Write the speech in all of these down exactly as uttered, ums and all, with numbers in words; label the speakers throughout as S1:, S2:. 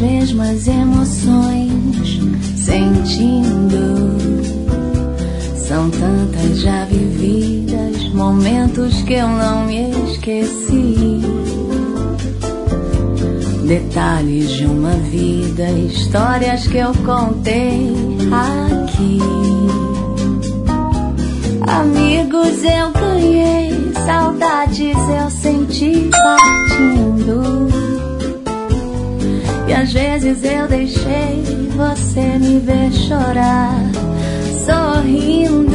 S1: mesmas emoções, sentindo. São tantas já vividas, momentos que eu não me esqueci. Detalhes de uma vida, histórias que eu contei aqui. Amigos eu ganhei, saudades eu senti partindo. E às vezes eu deixei você me ver chorar, sorrindo.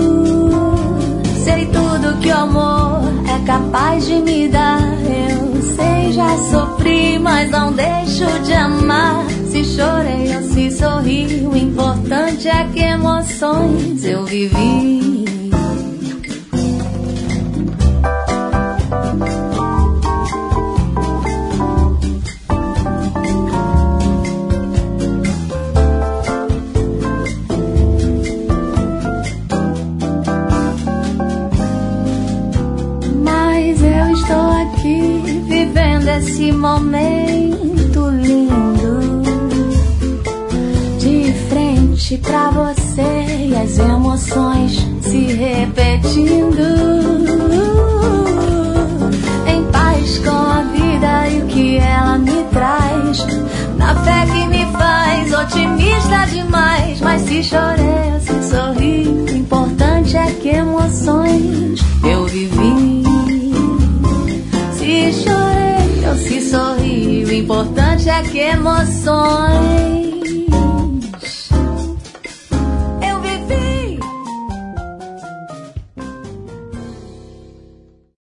S1: Sei tudo que o amor é capaz de me dar. Eu sei, já sofri, mas não deixo de amar. Se chorei ou se sorri, o importante é que emoções eu vivi. Esse momento lindo, de frente pra você, e as emoções se repetindo, em paz com a vida e o que ela me traz, na fé que me faz otimista demais. Mas se chorei ou se sorri, o importante é que emoções eu vivi. Se chorei ou se sorri, o importante é que emoções